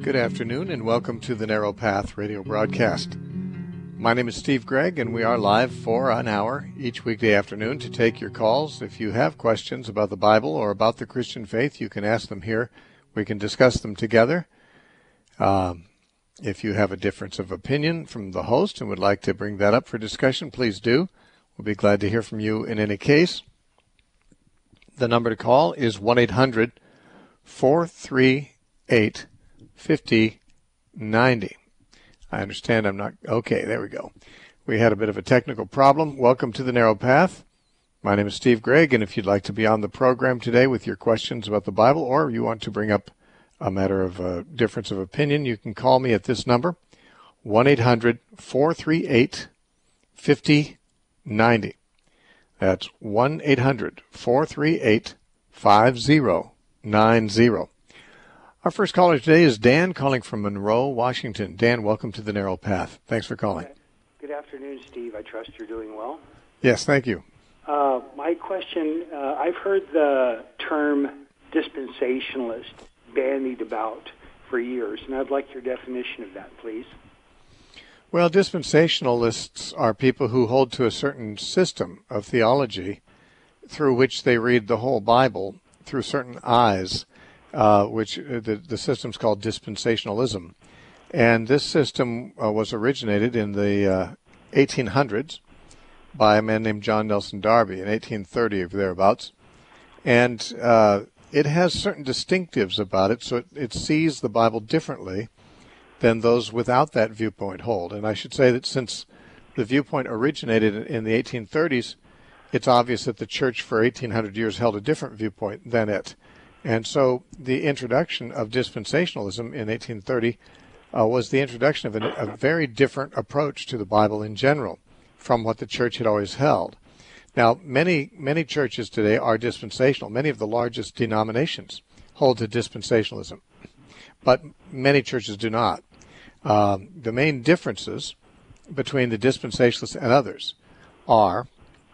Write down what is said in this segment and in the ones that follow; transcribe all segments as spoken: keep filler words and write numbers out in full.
Good afternoon and welcome to the Narrow Path radio broadcast. My name is Steve Gregg and we are live for an hour each weekday afternoon to take your calls. If you have questions about the Bible or about the Christian faith, you can ask them here. We can discuss them together. Um, if you have a difference of opinion from the host and would like to bring that up for discussion, please do. We'll be glad to hear from you in any case. The number to call is one eight hundred four three eight five zero nine zero. I understand I'm not... Okay, there we go. We had a bit of a technical problem. Welcome to the Narrow Path. My name is Steve Gregg, and if you'd like to be on the program today with your questions about the Bible, or you want to bring up a matter of uh, difference of opinion, you can call me at this number, one eight hundred four three eight five zero nine zero. That's one eight hundred four three eight five zero nine zero. Our first caller today is Dan, calling from Monroe, Washington. Dan, welcome to the Narrow Path. Thanks for calling. Good afternoon, Steve. I trust you're doing well. Yes, thank you. Uh, my question, uh, I've heard the term dispensationalist bandied about for years, and I'd like your definition of that, please. Well, dispensationalists are people who hold to a certain system of theology through which they read the whole Bible through certain eyes. Uh, which uh, the, the system's called dispensationalism. And this system uh, was originated in the uh, eighteen hundreds by a man named John Nelson Darby in eighteen thirty or thereabouts. And uh, it has certain distinctives about it, so it, it sees the Bible differently than those without that viewpoint hold. And I should say that since the viewpoint originated in the eighteen thirties, it's obvious that the church for eighteen hundred years held a different viewpoint than it. And so the introduction of dispensationalism in eighteen thirty uh, was the introduction of a, a very different approach to the Bible in general from what the church had always held. Now, many, many churches today are dispensational. Many of the largest denominations hold to dispensationalism, but many churches do not. Um, the main differences between the dispensationalists and others are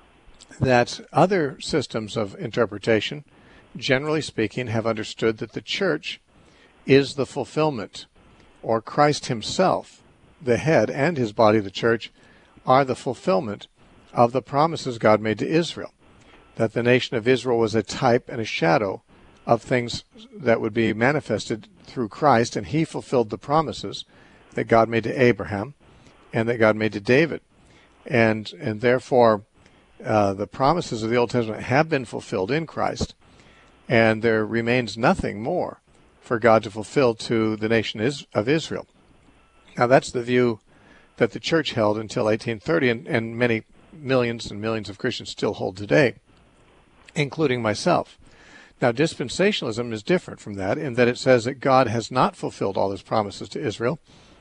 that other systems of interpretation, generally speaking, have understood that the church is the fulfillment, or Christ himself, the head, and his body, the church, are the fulfillment of the promises God made to Israel, that the nation of Israel was a type and a shadow of things that would be manifested through Christ, and he fulfilled the promises that God made to Abraham and that God made to David. And, and therefore, uh, the promises of the Old Testament have been fulfilled in Christ, and there remains nothing more for God to fulfill to the nation of Israel. Now, that's the view that the church held until eighteen thirty, and, and many millions and millions of Christians still hold today, including myself. Now, dispensationalism is different from that in that it says that God has not fulfilled all his promises to Israel,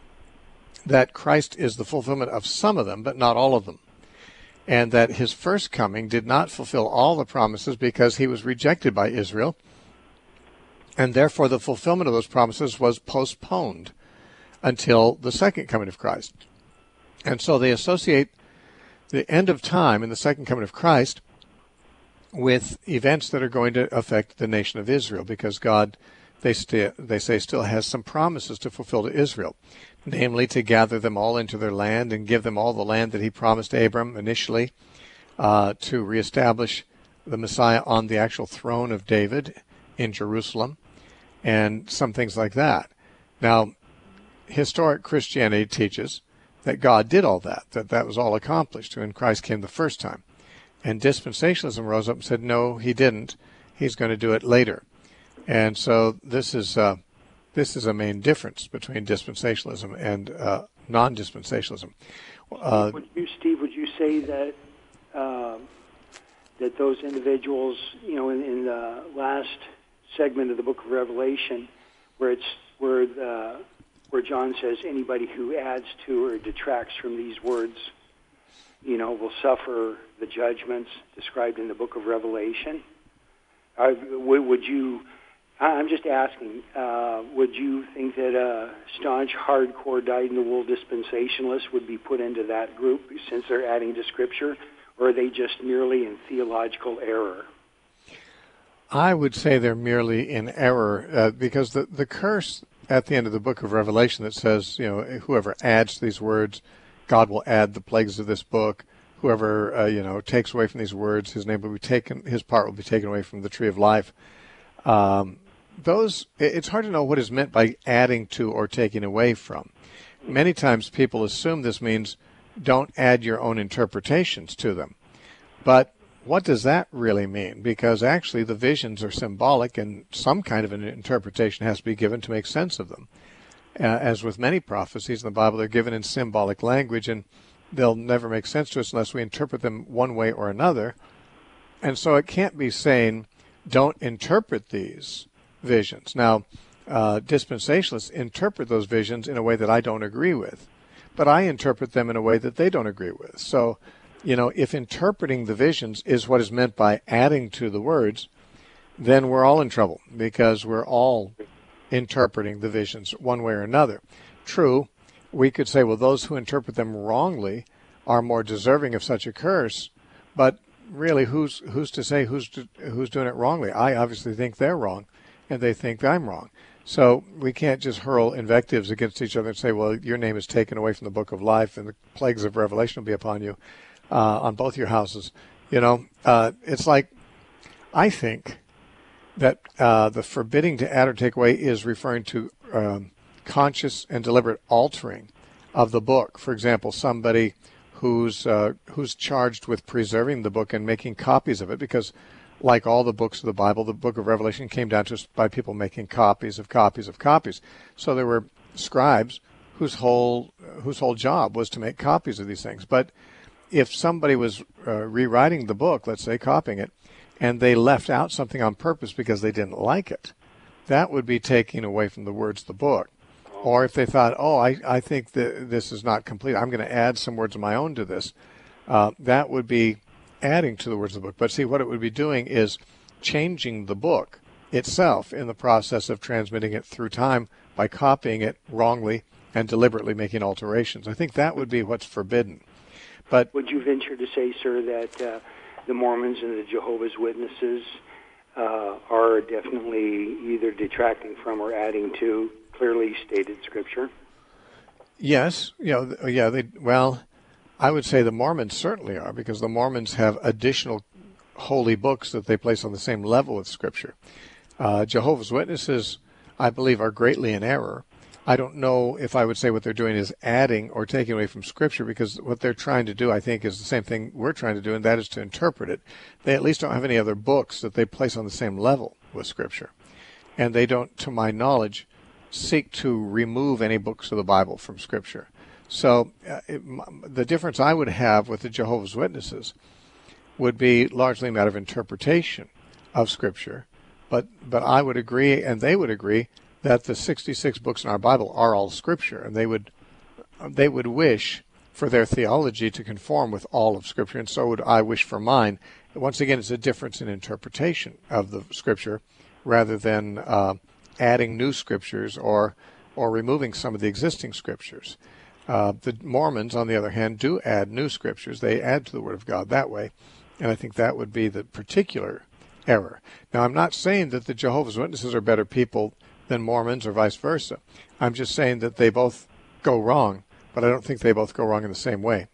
that Christ is the fulfillment of some of them, but not all of them, and that his first coming did not fulfill all the promises because he was rejected by Israel, and therefore the fulfillment of those promises was postponed until the second coming of Christ. And so they associate the end of time and the second coming of Christ with events that are going to affect the nation of Israel, because God, they, st- they say, still has some promises to fulfill to Israel, namely to gather them all into their land and give them all the land that he promised Abram initially, uh, to reestablish the Messiah on the actual throne of David in Jerusalem, and some things like that. Now, historic Christianity teaches that God did all that, that that was all accomplished when Christ came the first time. And dispensationalism rose up and said, no, he didn't. He's going to do it later. And so this is... Uh, This is a main difference between dispensationalism and uh, non-dispensationalism. Uh, would you, Steve, would you say that uh, that those individuals, you know, in, in the last segment of the Book of Revelation, where it's where the, where John says anybody who adds to or detracts from these words, you know, will suffer the judgments described in the Book of Revelation? Uh, would, would you? I'm just asking, uh, would you think that a staunch, hardcore, dyed-in-the-wool dispensationalist would be put into that group since they're adding to Scripture, or are they just merely in theological error? I would say they're merely in error, uh, because the, the curse at the end of the book of Revelation that says, you know, whoever adds to these words, God will add the plagues of this book. Whoever, uh, you know, takes away from these words, his name will be taken, his part will be taken away from the tree of life. Um, those, it's hard to know what is meant by adding to or taking away from. Many times people assume this means don't add your own interpretations to them. But what does that really mean? Because actually the visions are symbolic, and some kind of an interpretation has to be given to make sense of them. Uh, as with many prophecies in the Bible, they're given in symbolic language, and they'll never make sense to us unless we interpret them one way or another. And so it can't be saying, don't interpret these visions. Now, uh, dispensationalists interpret those visions in a way that I don't agree with, but I interpret them in a way that they don't agree with. So, you know, if interpreting the visions is what is meant by adding to the words, then we're all in trouble, because we're all interpreting the visions one way or another. True, we could say, well, those who interpret them wrongly are more deserving of such a curse, but really, who's who's to say who's to, who's doing it wrongly? I obviously think they're wrong, and they think I'm wrong. So we can't just hurl invectives against each other and say, well, your name is taken away from the book of life, and the plagues of Revelation will be upon you, uh, on both your houses. You know, uh, it's like, I think that uh, the forbidding to add or take away is referring to um, conscious and deliberate altering of the book. For example, somebody who's uh, who's charged with preserving the book and making copies of it, because like all the books of the Bible, the book of Revelation came down to us by people making copies of copies of copies. So there were scribes whose whole whose whole job was to make copies of these things. But if somebody was uh, rewriting the book, let's say copying it, and they left out something on purpose because they didn't like it, that would be taking away from the words of the book. Or if they thought, oh, I, I think that this is not complete, I'm going to add some words of my own to this, uh, that would be adding to the words of the book. But see, what it would be doing is changing the book itself in the process of transmitting it through time by copying it wrongly and deliberately making alterations. I think that would be what's forbidden. But would you venture to say, sir, that uh, the Mormons and the Jehovah's Witnesses uh, are definitely either detracting from or adding to clearly stated Scripture? Yes, you know, yeah. They well, I would say the Mormons certainly are, because the Mormons have additional holy books that they place on the same level with Scripture. Uh, Jehovah's Witnesses, I believe, are greatly in error. I don't know if I would say what they're doing is adding or taking away from Scripture, because what they're trying to do, I think, is the same thing we're trying to do, and that is to interpret it. They at least don't have any other books that they place on the same level with Scripture. And they don't, to my knowledge, seek to remove any books of the Bible from Scripture. So uh, it, the difference I would have with the Jehovah's Witnesses would be largely a matter of interpretation of Scripture. But but I would agree, and they would agree, that the sixty-six books in our Bible are all Scripture, and they would they would wish for their theology to conform with all of Scripture, and so would I wish for mine. Once again, it's a difference in interpretation of the Scripture rather than uh, adding new Scriptures or or removing some of the existing Scriptures. Uh, the Mormons, on the other hand, do add new Scriptures. They add to the Word of God that way, and I think that would be the particular error. Now, I'm not saying that the Jehovah's Witnesses are better people than Mormons or vice versa. I'm just saying that they both go wrong, but I don't think they both go wrong in the same way.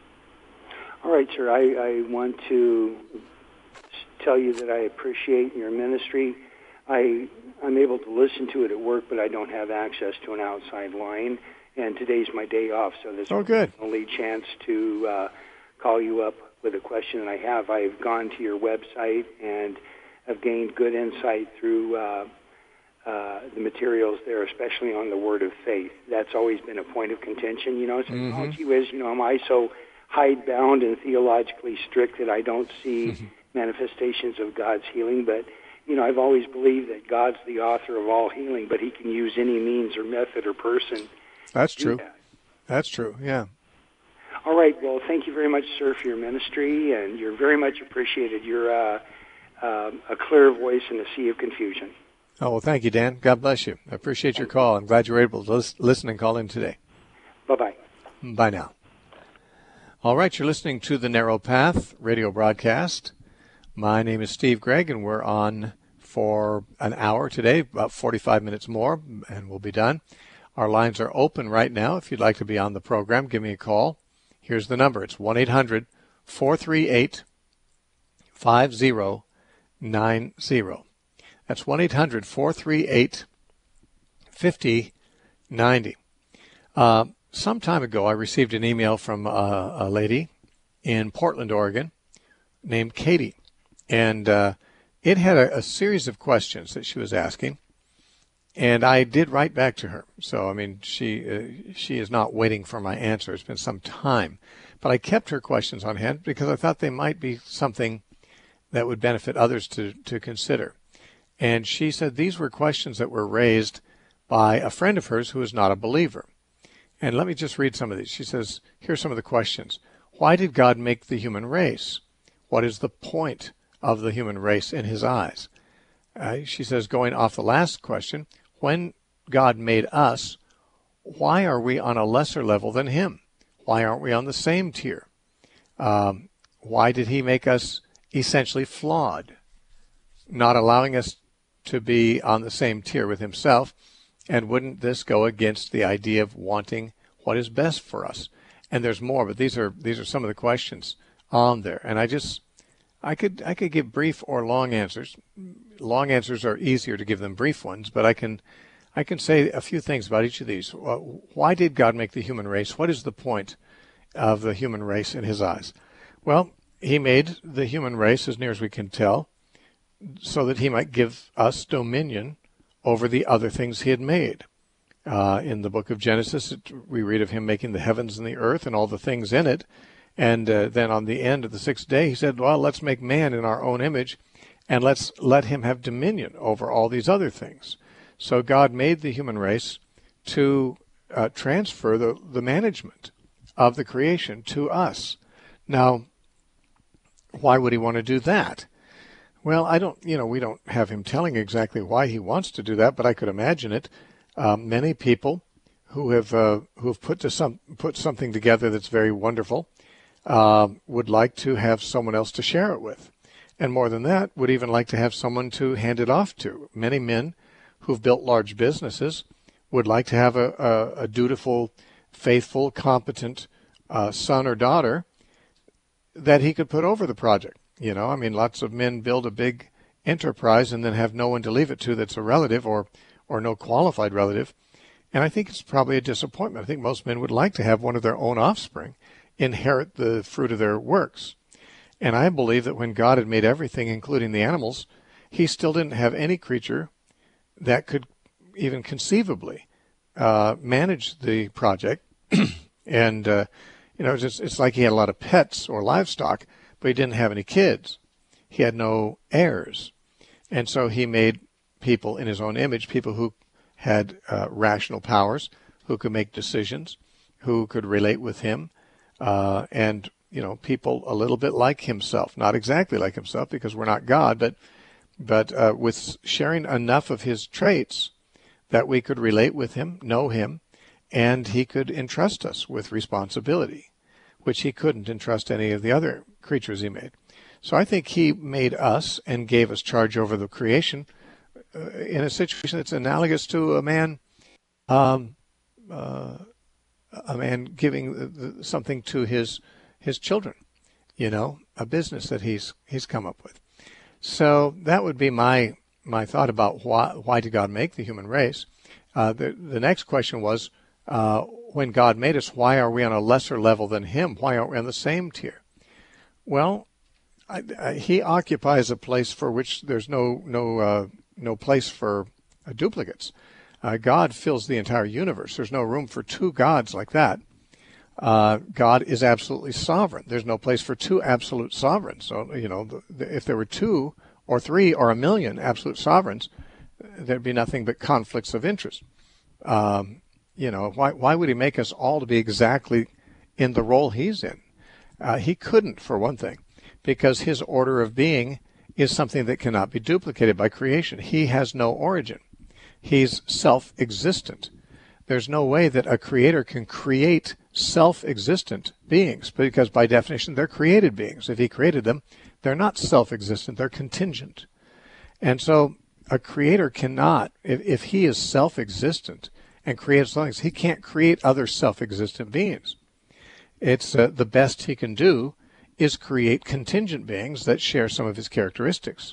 All right, sir. I, I want to tell you that I appreciate your ministry. I, I'm able to listen to it at work, but I don't have access to an outside line, and today's my day off, so this oh, good. is the only chance to uh, call you up with a question that I have. I've gone to your website and have gained good insight through uh, uh, the materials there, especially on the word of faith. That's always been a point of contention. You know, it's like, mm-hmm. oh, gee whiz, you know, am I so hidebound and theologically strict that I don't see manifestations of God's healing? But, you know, I've always believed that God's the author of all healing, but he can use any means or method or person. That's true. That. That's true, yeah. All right. Well, thank you very much, sir, for your ministry, and you're very much appreciated. You're uh, uh, a clear voice in a sea of confusion. Oh, well, thank you, Dan. God bless you. I appreciate your call. I'm glad you were able to listen and call in today. Bye-bye. Bye now. All right, you're listening to the Narrow Path radio broadcast. My name is Steve Gregg, and we're on for an hour today, about forty-five minutes more, and we'll be done. Our lines are open right now. If you'd like to be on the program, give me a call. Here's the number. It's one eight hundred, four three eight, five zero nine zero. That's one eight hundred, four three eight, five zero nine zero. Uh, some time ago, I received an email from uh, a lady in Portland, Oregon, named Katie. And uh, it had a, a series of questions that she was asking. And I did write back to her. So, I mean, she uh, she is not waiting for my answer. It's been some time. But I kept her questions on hand because I thought they might be something that would benefit others to, to consider. And she said these were questions that were raised by a friend of hers who is not a believer. And let me just read some of these. She says, here's some of the questions. Why did God make the human race? What is the point of the human race in his eyes? Uh, she says, going off the last question, when God made us, why are we on a lesser level than him? Why aren't we on the same tier? Um, why did he make us essentially flawed, not allowing us to be on the same tier with himself? And wouldn't this go against the idea of wanting what is best for us? And there's more, but these are these are some of the questions on there. And I just I could I could give brief or long answers. Long answers are easier to give than brief ones, but I can I can say a few things about each of these. Why did God make the human race? What is the point of the human race in his eyes? Well, he made the human race, as near as we can tell, so that he might give us dominion over the other things he had made. Uh, in the book of Genesis, it, we read of him making the heavens and the earth and all the things in it. And uh, then on the end of the sixth day, he said, well, let's make man in our own image, and let's let him have dominion over all these other things. So God made the human race to uh, transfer the, the management of the creation to us. Now, why would he want to do that? Well, I don't, you know, we don't have him telling exactly why he wants to do that, but I could imagine it. Uh, many people who have uh, who have put to some put something together that's very wonderful uh, would like to have someone else to share it with, and more than that, would even like to have someone to hand it off to. Many men who've built large businesses would like to have a, a, a dutiful, faithful, competent uh, son or daughter that he could put over the project. You know, I mean, lots of men build a big enterprise and then have no one to leave it to that's a relative or, or no qualified relative. And I think it's probably a disappointment. I think most men would like to have one of their own offspring inherit the fruit of their works. And I believe that when God had made everything, including the animals, he still didn't have any creature that could even conceivably uh, manage the project. and, uh, you know, it's, just, it's like he had a lot of pets or livestock, but he didn't have any kids. He had no heirs. And so he made people in his own image, people who had uh, rational powers, who could make decisions, who could relate with him, uh, and, you know, people a little bit like himself. Not exactly like himself because we're not God, but but uh, with sharing enough of his traits that we could relate with him, know him, and he could entrust us with responsibility, which he couldn't entrust any of the other creatures he made. So I think he made us and gave us charge over the creation uh, in a situation that's analogous to a man, um, uh, a man giving the, the, something to his his children, you know, a business that he's he's come up with. So that would be my my thought about why why did God make the human race. Uh, the the next question was, uh, when God made us, why are we on a lesser level than him? Why aren't we on the same tier? Well, I, I, he occupies a place for which there's no no uh, no place for uh, duplicates. Uh, God fills the entire universe. There's no room for two gods like that. Uh, God is absolutely sovereign. There's no place for two absolute sovereigns. So, you know, the, the, if there were two or three or a million absolute sovereigns, there'd be nothing but conflicts of interest. Um, you know, why why would he make us all to be exactly in the role he's in? Uh, he couldn't, for one thing, because his order of being is something that cannot be duplicated by creation. He has no origin. He's self-existent. There's no way that a creator can create self-existent beings, because by definition they're created beings. If he created them, they're not self-existent, they're contingent. And so a creator cannot, if, if he is self-existent and creates things, he can't create other self-existent beings. It's uh, the best he can do is create contingent beings that share some of his characteristics.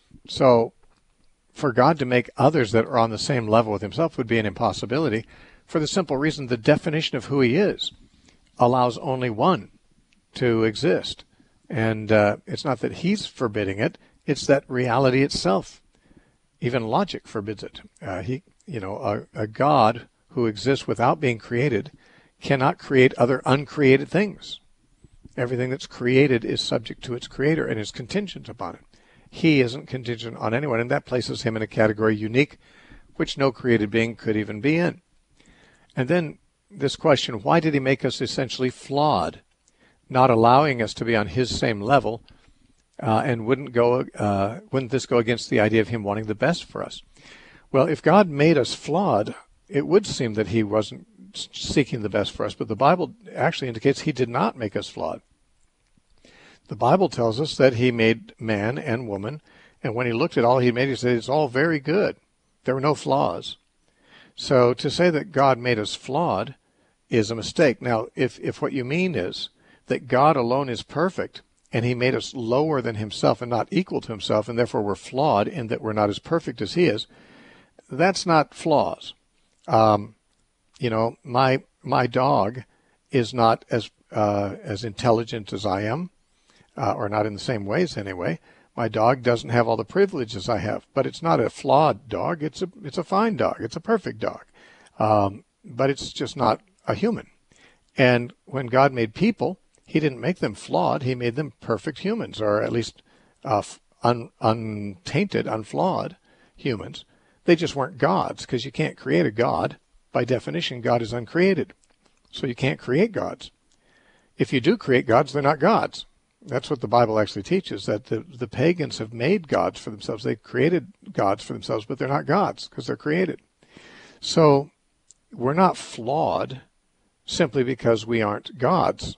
So for God to make others that are on the same level with himself would be an impossibility, for the simple reason the definition of who he is allows only one to exist. And uh, it's not that he's forbidding it, it's that reality itself, even logic forbids it. Uh, he, you know, a, a God who exists without being created cannot create other uncreated things. Everything that's created is subject to its creator and is contingent upon it. He isn't contingent on anyone, and that places him in a category unique, which no created being could even be in. And then this question, why did he make us essentially flawed, not allowing us to be on his same level, uh, and wouldn't go, uh, wouldn't this go against the idea of him wanting the best for us? Well, if God made us flawed, it would seem that he wasn't seeking the best for us, but the Bible actually indicates he did not make us flawed. The Bible tells us that he made man and woman, and when he looked at all he made, he said it's all very good. There were no flaws. So to say that God made us flawed is a mistake. Now, if, if what you mean is that God alone is perfect, and he made us lower than himself and not equal to himself, and therefore we're flawed in that we're not as perfect as he is, that's not flaws. Um, you know, my my dog is not as uh, as intelligent as I am, uh, or not in the same ways anyway. My dog doesn't have all the privileges I have, but it's not a flawed dog. It's a it's a fine dog. It's a perfect dog, um, but it's just not a human. And when God made people, he didn't make them flawed. He made them perfect humans, or at least uh, un, untainted, unflawed humans. They just weren't gods, because you can't create a god. By definition, God is uncreated. So you can't create gods. If you do create gods, they're not gods. That's what the Bible actually teaches, that the, the pagans have made gods for themselves. They created gods for themselves, but they're not gods because they're created. So we're not flawed simply because we aren't gods.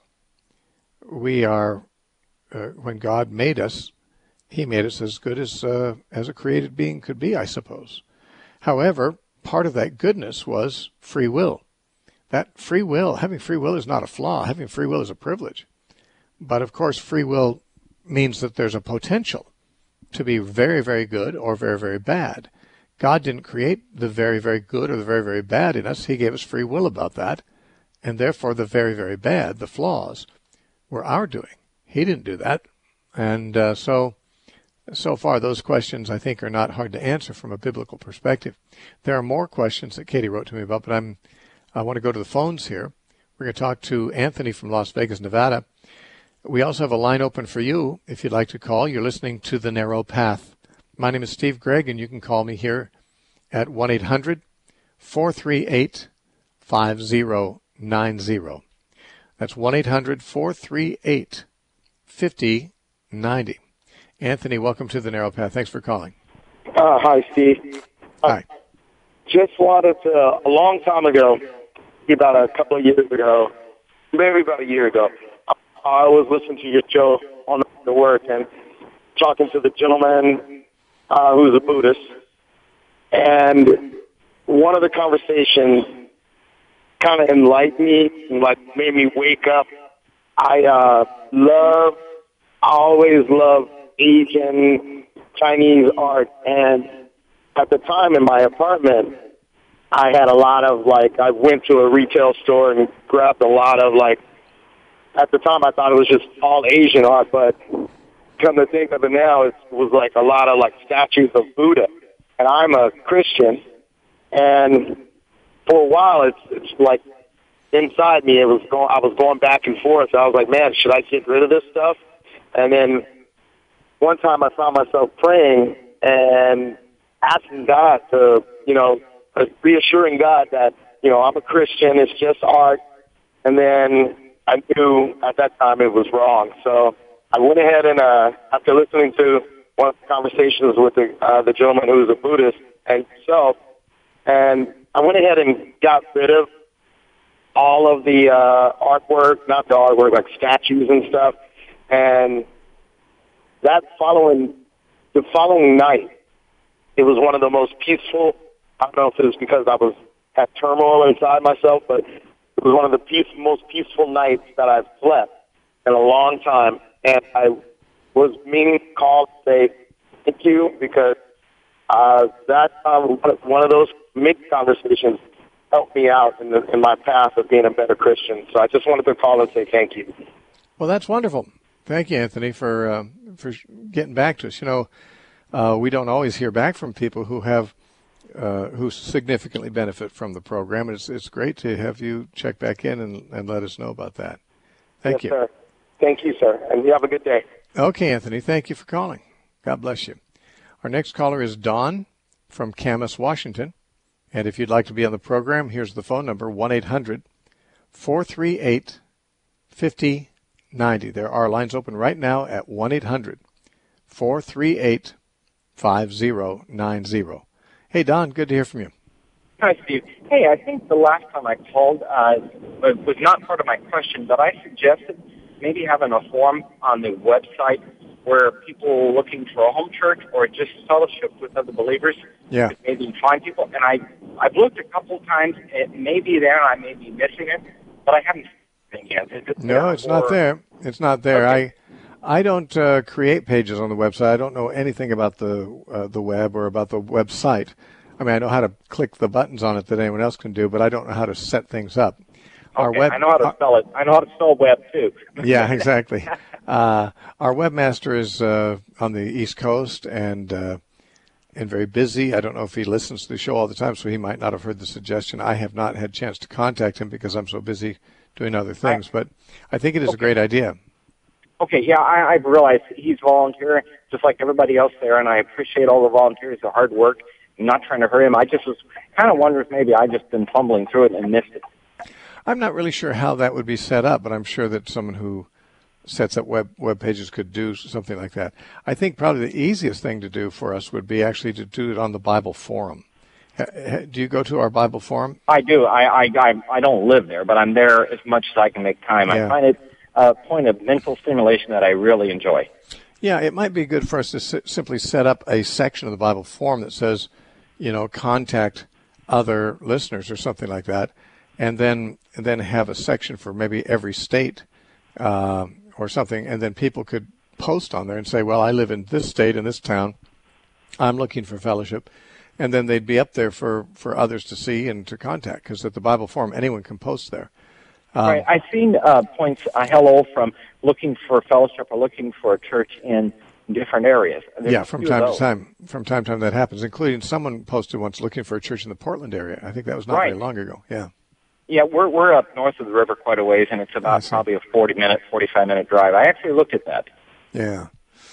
We are, uh, when God made us, he made us as good as uh, as a created being could be, I suppose. However, part of that goodness was free will. That free will, having free will is not a flaw. Having free will is a privilege. But of course, free will means that there's a potential to be very, very good or very, very bad. God didn't create the very, very good or the very, very bad in us. He gave us free will about that. And therefore, the very, very bad, the flaws, were our doing. He didn't do that. And uh, so, so far, those questions, I think, are not hard to answer from a biblical perspective. There are more questions that Katie wrote to me about, but I'm, I want to go to the phones here. We're going to talk to Anthony from Las Vegas, Nevada. We also have a line open for you if you'd like to call. You're listening to The Narrow Path. My name is Steve Gregg, and you can call me here at one eight hundred four three eight five zero nine zero. That's one eight hundred four three eight five zero nine zero. Anthony, welcome to The Narrow Path. Thanks for calling. Uh, hi, Steve. Hi. Uh, just wanted to, a long time ago, about a couple of years ago, maybe about a year ago, I was listening to your show on the work and talking to the gentleman uh, who's a Buddhist. And one of the conversations kind of enlightened me, and like made me wake up. I uh, love, I always love Asian, Chinese art. And at the time in my apartment, I had a lot of, like, I went to a retail store and grabbed a lot of, like, at the time I thought it was just all Asian art, but come to think of it now, it was like a lot of, like, statues of Buddha. And I'm a Christian, and for a while it's it's like inside me, it was going, I was going back and forth. I was like, man, should I get rid of this stuff? And then one time I found myself praying and asking God to, you know, reassuring God that, you know, I'm a Christian, it's just art. And then I knew at that time it was wrong. So I went ahead and, uh, after listening to one of the conversations with the, uh, the gentleman who was a Buddhist and himself, and I went ahead and got rid of all of the uh, artwork, not the artwork, like statues and stuff. And that following, the following night, it was one of the most peaceful. I don't know if it was because I was had turmoil inside myself, but it was one of the peace, most peaceful nights that I've slept in a long time. And I was meaning to call to say thank you because uh, that um, one of those mid conversations helped me out in, the, in my path of being a better Christian. So I just wanted to call and say thank you. Well, that's wonderful. Thank you, Anthony, for uh, for getting back to us. You know, uh, we don't always hear back from people who have uh, who significantly benefit from the program. It's it's great to have you check back in and, and let us know about that. Thank yes, you. Sir. Thank you, sir, and you have a good day. Okay, Anthony, thank you for calling. God bless you. Our next caller is Dawn from Camas, Washington. And if you'd like to be on the program, here's the phone number, one eight hundred four three eight five zero nine zero. There are lines open right now at one eight hundred four three eight five zero nine zero. Hey, Don, good to hear from you. Hi, Steve. Hey, I think the last time I called uh, was not part of my question, but I suggested maybe having a forum on the website where people looking for a home church or just fellowship with other believers yeah. could maybe find people. And I, I've looked a couple of times. It may be there, and I may be missing it, but I haven't seen it yet. Is it no, there it's or... not there. It's not there. Okay. I I don't uh, create pages on the website. I don't know anything about the uh, the web or about the website. I mean, I know how to click the buttons on it that anyone else can do, but I don't know how to set things up. Okay, Our web, I know how to spell it. I know how to spell web, too. Yeah, exactly. Uh, our webmaster is uh, on the East Coast and uh, and very busy. I don't know if he listens to the show all the time, so he might not have heard the suggestion. I have not had a chance to contact him because I'm so busy doing other things, but I think it is okay. a great idea. Okay, yeah, I, I realize he's volunteering just like everybody else there, and I appreciate all the volunteers, the hard work. I'm not trying to hurry him. I just was kind of wondering if maybe I just been fumbling through it and missed it. I'm not really sure how that would be set up, but I'm sure that someone who sets up web web pages could do something like that. I think probably the easiest thing to do for us would be actually to do it on the Bible Forum. Do you go to our Bible Forum? I do. I I I, I don't live there, but I'm there as much as I can make time. Yeah. I find it a point of mental stimulation that I really enjoy. Yeah, it might be good for us to s- simply set up a section of the Bible Forum that says, you know, contact other listeners or something like that, and then and then have a section for maybe every state uh, or something, and then people could post on there and say, well, I live in this state, in this town, I'm looking for fellowship, and then they'd be up there for, for others to see and to contact, because at the Bible Forum, anyone can post there. Um, right. I've seen uh, points, uh, hello, from looking for fellowship or looking for a church in different areas. There's yeah, from time to time. From time to time that happens, including someone posted once looking for a church in the Portland area. I think that was not right. very long ago. Yeah. Yeah, we're we're up north of the river quite a ways, and it's about probably a forty-minute, forty-five-minute drive. I actually looked at that. Yeah.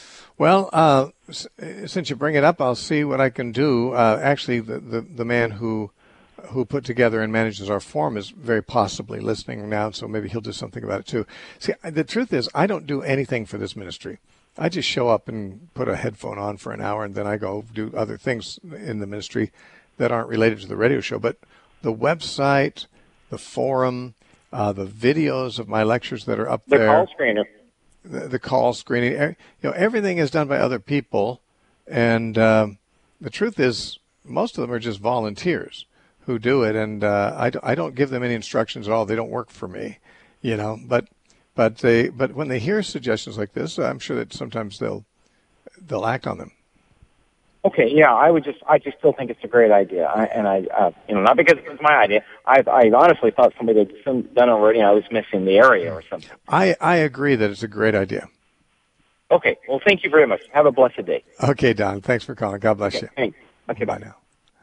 Well, uh, s- since you bring it up, I'll see what I can do. Uh, actually, the, the, the man who who put together and manages our forum is very possibly listening now, so maybe he'll do something about it too. See, the truth is, I don't do anything for this ministry. I just show up and put a headphone on for an hour, and then I go do other things in the ministry that aren't related to the radio show. But the website, the forum, uh, the videos of my lectures that are up the there. The call screener. The, the call screening. You know, everything is done by other people. And um, the truth is, most of them are just volunteers who do it. And uh, I, I don't give them any instructions at all. They don't work for me, you know. But but they but when they hear suggestions like this, I'm sure that sometimes they'll they'll act on them. Okay, yeah, I would just, I just still think it's a great idea, I, and I, uh, you know, not because it was my idea. I, I honestly thought somebody had some, done already. I was missing the area or something. I, I agree that it's a great idea. Okay, well, thank you very much. Have a blessed day. Okay, Don, thanks for calling. God bless okay, you. Thanks. Okay, bye. Bye now.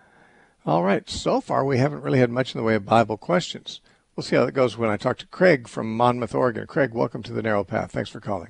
All right, so far we haven't really had much in the way of Bible questions. We'll see how that goes when I talk to Craig from Monmouth, Oregon. Craig, welcome to the Narrow Path. Thanks for calling.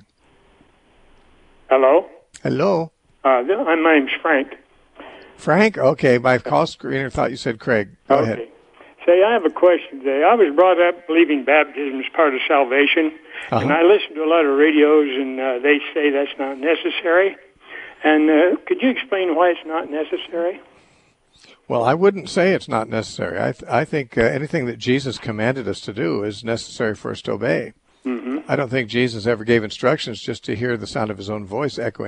Hello. Hello. Uh, my name's Frank. Frank? Okay, my call screener thought you said Craig. Go okay. ahead. Say, I have a question today. I was brought up believing baptism is part of salvation, uh-huh. and I listen to a lot of radios, and uh, they say that's not necessary. And uh, could you explain why it's not necessary? Well, I wouldn't say it's not necessary. I th- I think uh, anything that Jesus commanded us to do is necessary for us to obey. Mm-hmm. I don't think Jesus ever gave instructions just to hear the sound of his own voice echoing.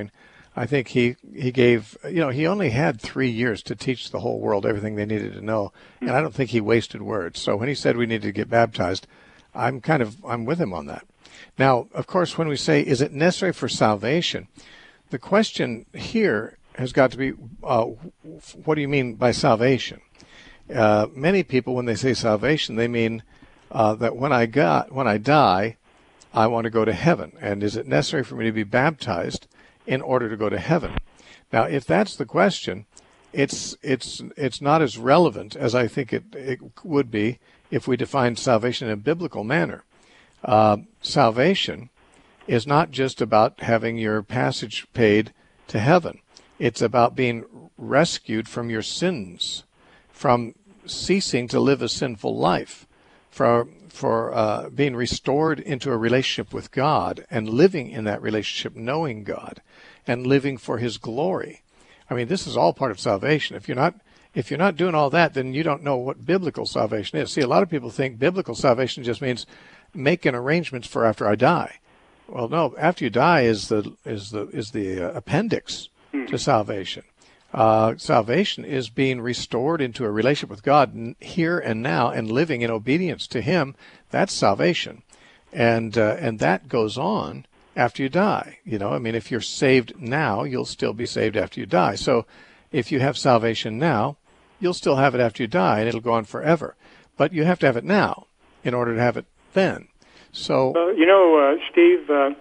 I think he, he gave, you know, he only had three years to teach the whole world everything they needed to know. And I don't think he wasted words. So when he said we needed to get baptized, I'm kind of, I'm with him on that. Now, of course, when we say, is it necessary for salvation? The question here has got to be, uh, what do you mean by salvation? Uh, many people, when they say salvation, they mean uh, that when I got, when I die, I want to go to heaven. And is it necessary for me to be baptized in order to go to heaven? Now, if that's the question, it's it's it's not as relevant as I think it, it would be if we define salvation in a biblical manner. Uh, salvation is not just about having your passage paid to heaven. It's about being rescued from your sins, from ceasing to live a sinful life, for for uh, being restored into a relationship with God and living in that relationship, knowing God and living for His glory. I mean, this is all part of salvation. If you're not if you're not doing all that, then you don't know what biblical salvation is. See, a lot of people think biblical salvation just means making arrangements for after I die. Well, no, after you die is the is the is the uh, appendix to salvation. Uh, salvation is being restored into a relationship with God here and now and living in obedience to Him. That's salvation. And uh, and that goes on after you die. You know, I mean, if you're saved now, you'll still be saved after you die. So if you have salvation now, you'll still have it after you die, and it'll go on forever. But you have to have it now in order to have it then. So, uh, you know, uh, Steve, uh,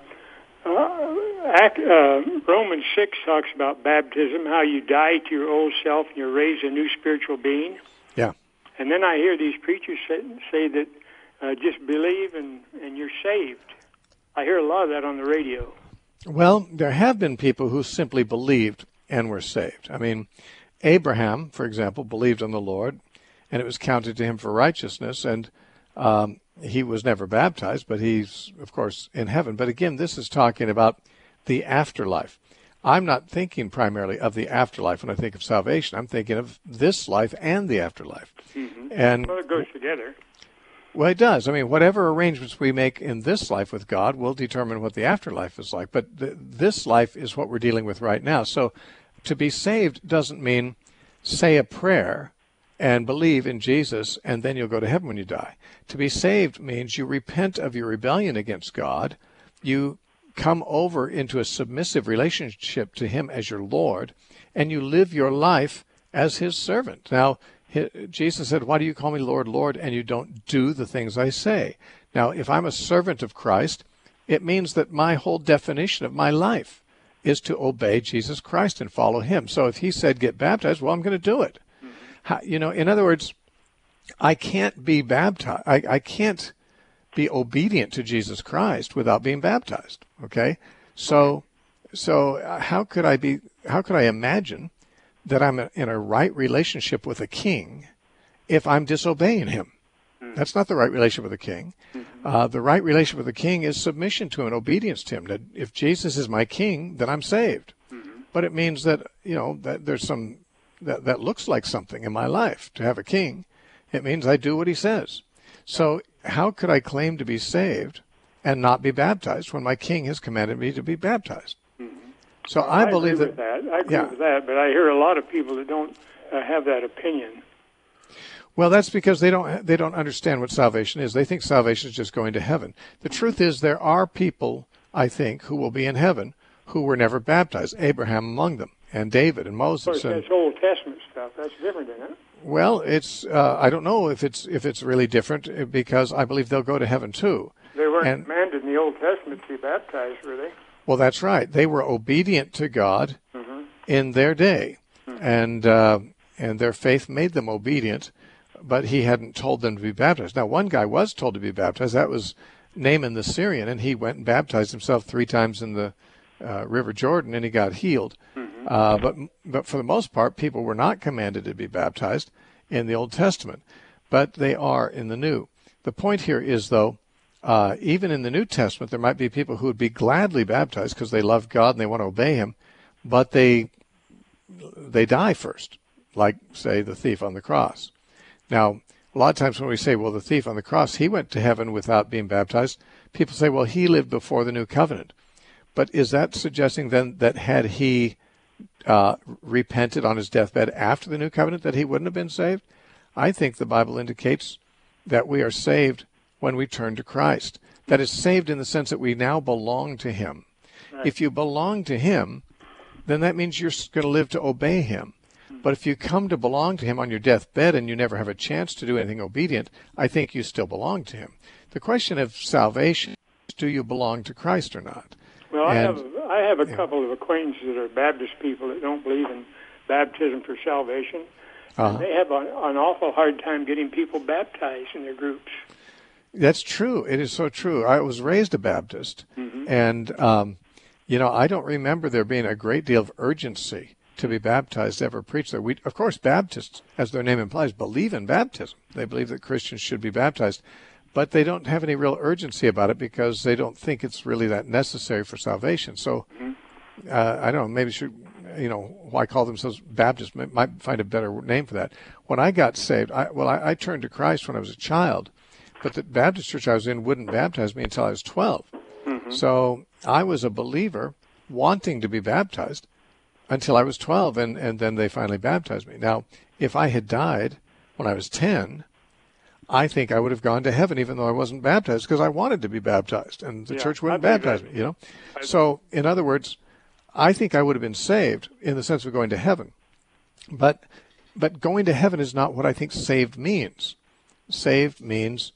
uh, act, uh, Romans six talks about baptism, how you die to your old self and you're raised a new spiritual being. Yeah. And then I hear these preachers say, say that uh, just believe and, and you're saved. I hear a lot of that on the radio. Well, there have been people who simply believed and were saved. I mean, Abraham, for example, believed on the Lord, and it was counted to him for righteousness, and um, he was never baptized, but he's, of course, in heaven. But again, this is talking about the afterlife. I'm not thinking primarily of the afterlife when I think of salvation. I'm thinking of this life and the afterlife. Mm-hmm. And well, it goes together. Well, it does. I mean, whatever arrangements we make in this life with God will determine what the afterlife is like. But th- this life is what we're dealing with right now. So to be saved doesn't mean say a prayer and believe in Jesus, and then you'll go to heaven when you die. To be saved means you repent of your rebellion against God. You come over into a submissive relationship to Him as your Lord, and you live your life as His servant. Now, Jesus said, why do you call me Lord, Lord, and you don't do the things I say? Now, if I'm a servant of Christ, it means that my whole definition of my life is to obey Jesus Christ and follow Him. So if He said get baptized, well, I'm going to do it. Mm-hmm. How, you know, in other words, I can't be baptized. I, I can't be obedient to Jesus Christ without being baptized. Okay? So, so how could I be, how could I imagine that I'm in a right relationship with a king if I'm disobeying him? That's not the right relationship with a king. Uh, the right relationship with a king is submission to him and obedience to him. That if Jesus is my king, then I'm saved. Mm-hmm. But it means that, you know, that there's some, that, that looks like something in my life to have a king. It means I do what he says. So how could I claim to be saved and not be baptized when my king has commanded me to be baptized? So I, I believe agree that. With that. I agree yeah. with that, but I hear a lot of people that don't uh, have that opinion. Well, that's because they don't they don't understand what salvation is. They think salvation is just going to heaven. The truth is, there are people, I think, who will be in heaven who were never baptized. Abraham among them, and David and Moses. Of course, and, that's Old Testament stuff. That's different, isn't it? Well, it's uh, I don't know if it's if it's really different, because I believe they'll go to heaven too. They weren't and, commanded in the Old Testament to be baptized, were they? Well, that's right. They were obedient to God mm-hmm. in their day, mm-hmm. and uh, and their faith made them obedient, but He hadn't told them to be baptized. Now, one guy was told to be baptized. That was Naaman the Syrian, and he went and baptized himself three times in the uh, River Jordan, and he got healed. Mm-hmm. Uh, but but for the most part, people were not commanded to be baptized in the Old Testament, but they are in the New. The point here is, though, Uh, even in the New Testament, there might be people who would be gladly baptized because they love God and they want to obey Him, but they they die first, like, say, the thief on the cross. Now, a lot of times when we say, well, the thief on the cross, he went to heaven without being baptized, people say, well, he lived before the New Covenant. But is that suggesting then that had he uh, repented on his deathbed after the new covenant, that he wouldn't have been saved? I think the Bible indicates that we are saved when we turn to Christ. That is, saved in the sense that we now belong to him. Right. If you belong to him, then that means you're going to live to obey him. But if you come to belong to him on your deathbed and you never have a chance to do anything obedient, I think you still belong to him. The question of salvation is, do you belong to Christ or not? Well, and, I have I have a yeah. couple of acquaintances that are Baptist people that don't believe in baptism for salvation. Uh-huh. And they have a, an awful hard time getting people baptized in their groups. That's true. It is so true. I was raised a Baptist, mm-hmm. and, um, you know, I don't remember there being a great deal of urgency to be baptized ever preached there. We, of course, Baptists, as their name implies, believe in baptism. They believe that Christians should be baptized, but they don't have any real urgency about it because they don't think it's really that necessary for salvation. So, mm-hmm. uh, I don't know, maybe should, you know, why call themselves Baptists? Might find a better name for that. When I got saved, I, well, I, I turned to Christ when I was a child, but the Baptist church I was in wouldn't baptize me until I was twelve. Mm-hmm. So I was a believer wanting to be baptized until I was twelve, and, and then they finally baptized me. Now, if I had died when I was ten, I think I would have gone to heaven even though I wasn't baptized because I wanted to be baptized, and the yeah, church wouldn't baptize me, you know. So, in other words, I think I would have been saved in the sense of going to heaven. But but going to heaven is not what I think saved means. Saved means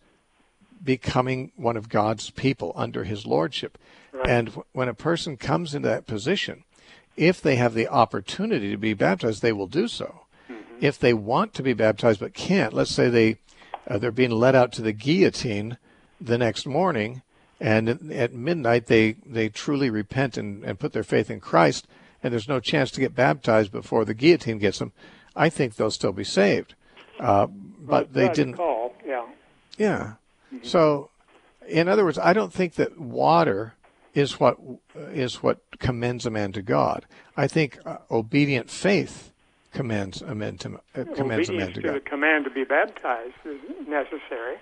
becoming one of God's people under his lordship. Right. And w- when a person comes into that position, if they have the opportunity to be baptized, they will do so. Mm-hmm. If they want to be baptized but can't, let's say they, uh, they're being led out to the guillotine the next morning, and at midnight they, they truly repent and, and put their faith in Christ, and there's no chance to get baptized before the guillotine gets them, I think they'll still be saved. Uh, but well, they didn't. Call. Yeah. Yeah. Mm-hmm. So, in other words, I don't think that water is what is what commends a man to God. I think uh, obedient faith commends a man to uh, commends a man to, to God. The command to be baptized is necessary.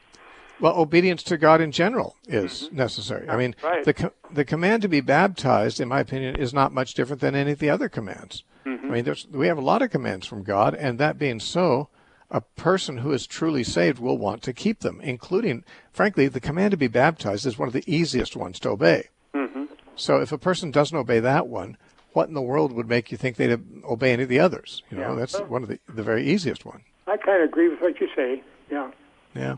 Well, obedience to God in general is mm-hmm. necessary. I mean, right. the co- the command to be baptized, in my opinion, is not much different than any of the other commands. Mm-hmm. I mean, there's, we have a lot of commands from God, and that being so, a person who is truly saved will want to keep them, including, frankly, the command to be baptized is one of the easiest ones to obey. Mm-hmm. So if a person doesn't obey that one, what in the world would make you think they'd obey any of the others? You know, yeah. that's well, one of the, the very easiest one. I kind of agree with what you say, yeah. Yeah.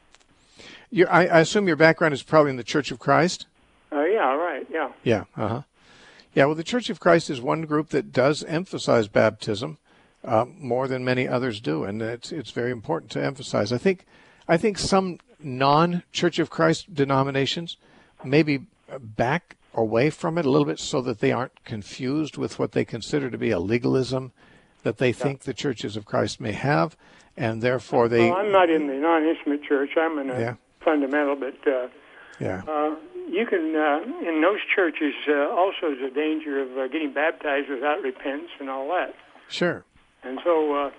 You're, I, I assume your background is probably in the Church of Christ? Uh, yeah, right, yeah. Yeah, uh-huh. Yeah, well, the Church of Christ is one group that does emphasize baptism uh, more than many others do, and it's it's very important to emphasize. I think I think some non-Church of Christ denominations maybe back away from it a little bit so that they aren't confused with what they consider to be a legalism that they think yeah. the churches of Christ may have, and therefore they... Well, I'm not in the non-intimate church. I'm in a yeah. fundamental, but uh, yeah. uh, you can, uh, in those churches, uh, also is a danger of uh, getting baptized without repentance and all that. Sure. And so, uh,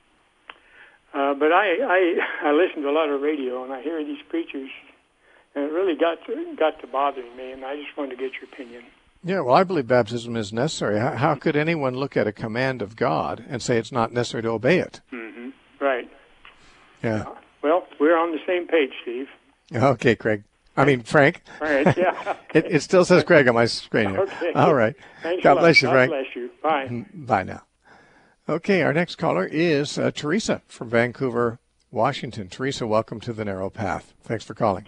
uh, but I, I I listen to a lot of radio, and I hear these preachers, and it really got to, got to bothering me, and I just wanted to get your opinion. Yeah, well, I believe baptism is necessary. How, how could anyone look at a command of God and say it's not necessary to obey it? Mm-hmm. Right. Yeah. Uh, well, we're on the same page, Steve. Okay, Craig. I mean, Frank. Frank, yeah. it, it still says Craig on my screen here. Okay. All right. Thanks God a lot. bless you, God Frank. bless you. Bye. Bye now. Okay, our next caller is uh, Teresa from Vancouver, Washington. Teresa, welcome to The Narrow Path. Thanks for calling.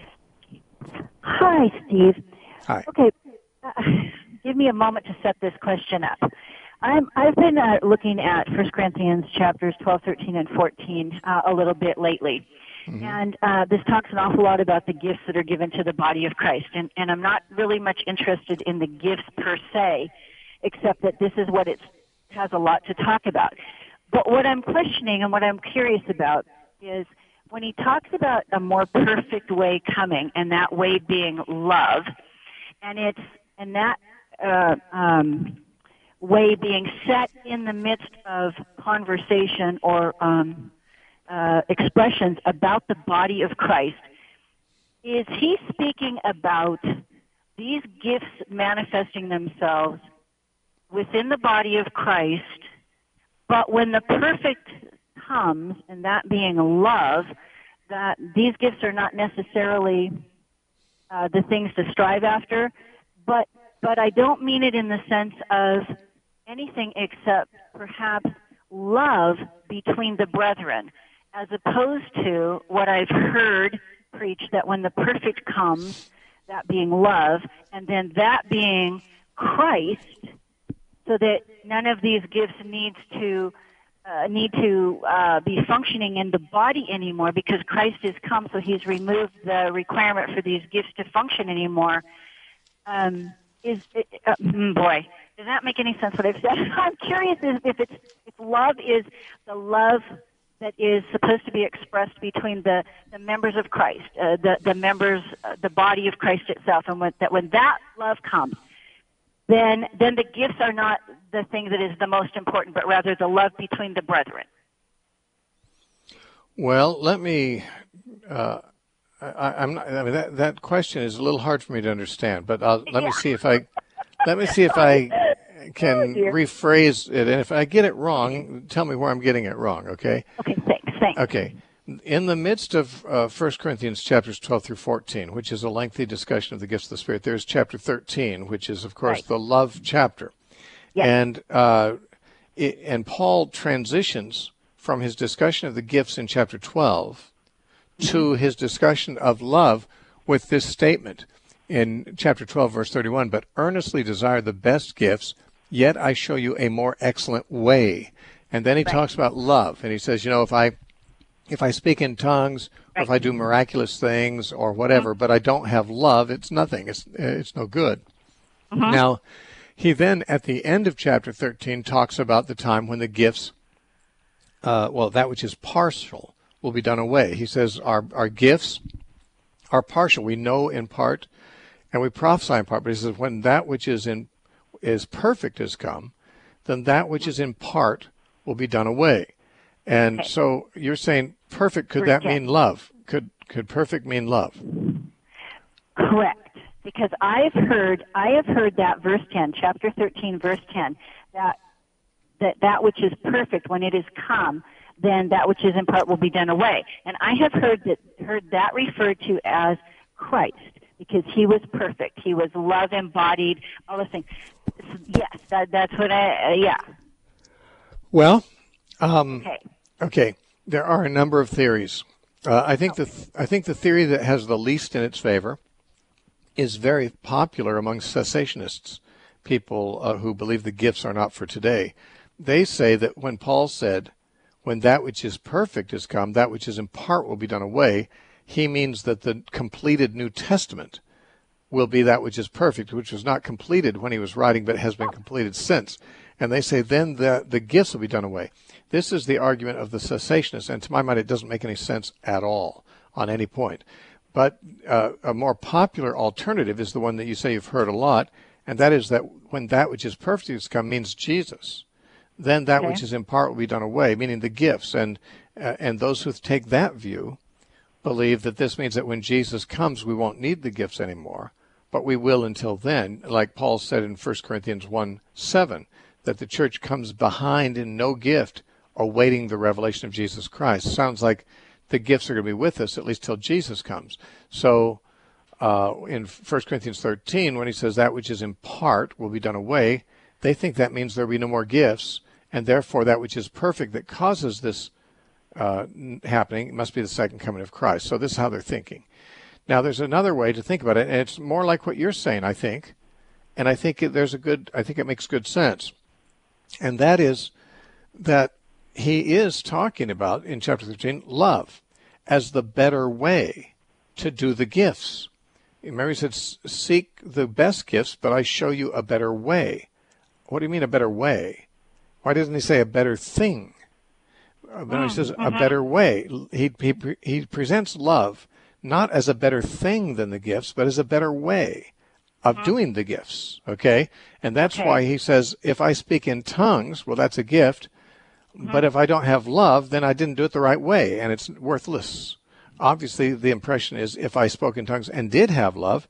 Hi, Steve. Hi. Okay, uh, give me a moment to set this question up. I'm, I've been uh, looking at First Corinthians chapters twelve, thirteen, and fourteen uh, a little bit lately. Mm-hmm. And uh, this talks an awful lot about the gifts that are given to the body of Christ. And, and I'm not really much interested in the gifts per se, except that this is what it has a lot to talk about. But what I'm questioning and what I'm curious about is when he talks about a more perfect way coming, and that way being love, and it's and that uh, um, way being set in the midst of conversation or um, uh, expressions about the body of Christ, is he speaking about these gifts manifesting themselves within the body of Christ, but when the perfect comes, and that being love, that these gifts are not necessarily uh, the things to strive after, but but I don't mean it in the sense of anything except perhaps love between the brethren, as opposed to what I've heard preached, that when the perfect comes, that being love, and then that being Christ, so that none of these gifts needs to uh, need to uh, be functioning in the body anymore, because Christ has come, so he's removed the requirement for these gifts to function anymore. Um, is uh, boy, does that make any sense what I've said? I'm curious if, if it's if love is the love that is supposed to be expressed between the, the members of Christ, uh, the the members, uh, the body of Christ itself, and when, that when that love comes, then then the gifts are not the thing that is the most important, but rather the love between the brethren. Well, let me. Uh, I, I'm not. I mean, that that question is a little hard for me to understand, but I'll, let Yeah. me see if I let me see if I can Oh, dear. rephrase it, and if I get it wrong, tell me where I'm getting it wrong. Okay. Okay, thanks, thanks. Okay. In the midst of uh, First Corinthians chapters twelve through fourteen, which is a lengthy discussion of the gifts of the Spirit, there's chapter thirteen, which is, of course, Right. the love chapter. Yes. And uh, it, and Paul transitions from his discussion of the gifts in chapter twelve to his discussion of love with this statement in chapter twelve, verse thirty-one, but earnestly desire the best gifts, yet I show you a more excellent way. And then he Right. talks about love, and he says, you know, if I if I speak in tongues, or if I do miraculous things or whatever, but I don't have love, it's nothing. It's it's no good. Mhm. Now, he then, at the end of chapter thirteen, talks about the time when the gifts, uh, well, that which is partial will be done away. He says our, our gifts are partial. We know in part, and we prophesy in part. But he says when that which is in is perfect has come, then that which is in part will be done away. And Okay. so you're saying perfect, could Verse that ten. mean love? Could could perfect mean love? Correct. Because I've heard, I have heard that verse ten, chapter thirteen, verse ten, that that that which is perfect, when it is come, then that which is in part will be done away. And I have heard that heard that referred to as Christ, because he was perfect, he was love embodied, all those things. Yes, that, that's what I. Uh, yeah. Well, um, Okay. okay. There are a number of theories. Uh, I think the th- I think the theory that has the least in its favor is very popular among cessationists, people uh, who believe the gifts are not for today. They say that when Paul said, when that which is perfect is come, that which is in part will be done away, he means that the completed New Testament will be that which is perfect, which was not completed when he was writing, but has been completed since. And they say then the, the gifts will be done away. This is the argument of the cessationists, and to my mind it doesn't make any sense at all on any point. But uh, a more popular alternative is the one that you say you've heard a lot, and that is that when that which is perfect has come means Jesus, then that Okay. which is in part will be done away, meaning the gifts. And uh, and those who take that view believe that this means that when Jesus comes, we won't need the gifts anymore, but we will until then, like Paul said in First Corinthians one seven, that the church comes behind in no gift, awaiting the revelation of Jesus Christ. Sounds like the gifts are going to be with us at least till Jesus comes. So uh, in First Corinthians thirteen, when he says that which is in part will be done away, they think that means there will be no more gifts, and therefore that which is perfect that causes this uh, happening must be the second coming of Christ. So this is how they're thinking. Now, there's another way to think about it, and it's more like what you're saying, I think, and I think it, there's a good, I think it makes good sense, and that is that he is talking about, in chapter thirteen, love as the better way to do the gifts. Remember, he said, seek the best gifts, but I show you a better way. What do you mean a better way? Why doesn't he say a better thing? Uh, But he says a better way. He, he, he presents love not as a better thing than the gifts, but as a better way of doing the gifts, okay? And that's Okay. why he says, if I speak in tongues, well, that's a gift, but if I don't have love, then I didn't do it the right way, and it's worthless. Obviously, the impression is if I spoke in tongues and did have love,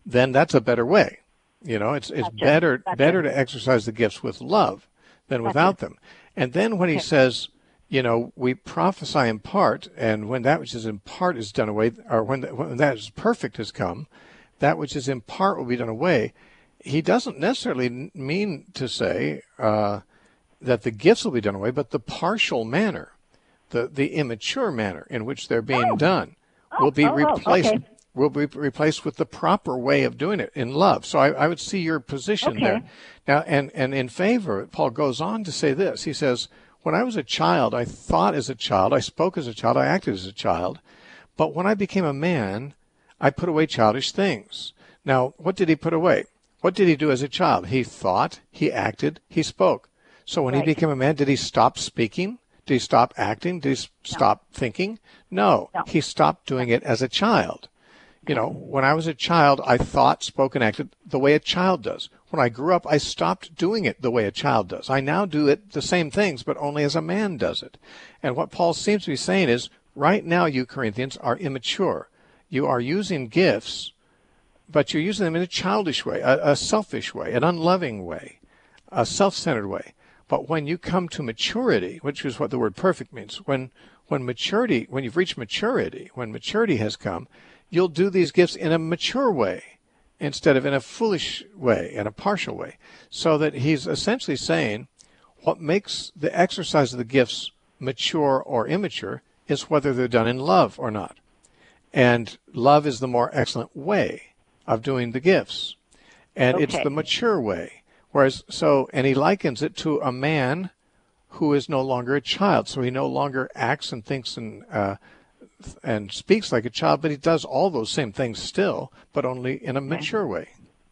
then that's a better way. You know, it's it's Gotcha. better Gotcha. better to exercise the gifts with love than without them. And then when he Okay. says, you know, we prophesy in part, and when that which is in part is done away, or when, the, when that is perfect has come, that which is in part will be done away. He doesn't necessarily mean to say uh, that the gifts will be done away, but the partial manner, the, the immature manner in which they're being Oh. done Oh, will be oh, oh, replaced. okay. Will be replaced with the proper way of doing it in love. So I, I would see your position Okay. there. Now, and, and in favor, Paul goes on to say this. He says, when I was a child, I thought as a child, I spoke as a child, I acted as a child. But when I became a man, I put away childish things. Now, what did he put away? What did he do as a child? He thought, he acted, he spoke. So when Right. he became a man, did he stop speaking? Did he stop acting? Did he s- stop thinking? No, No. he stopped doing it as a child. You know, when I was a child, I thought, spoke, and acted the way a child does. When I grew up, I stopped doing it the way a child does. I now do it the same things, but only as a man does it. And what Paul seems to be saying is, right now, you Corinthians are immature. You are using gifts, but you're using them in a childish way, a, a selfish way, an unloving way, a self-centered way. But when you come to maturity, which is what the word perfect means, when when maturity, when you've reached maturity, when maturity has come, you'll do these gifts in a mature way instead of in a foolish way, in a partial way. So that he's essentially saying what makes the exercise of the gifts mature or immature is whether they're done in love or not. And love is the more excellent way of doing the gifts. And it's Okay. the mature way. Whereas, so, and he likens it to a man who is no longer a child. So he no longer acts and thinks and uh, and speaks like a child, but he does all those same things still, but only in a mature way.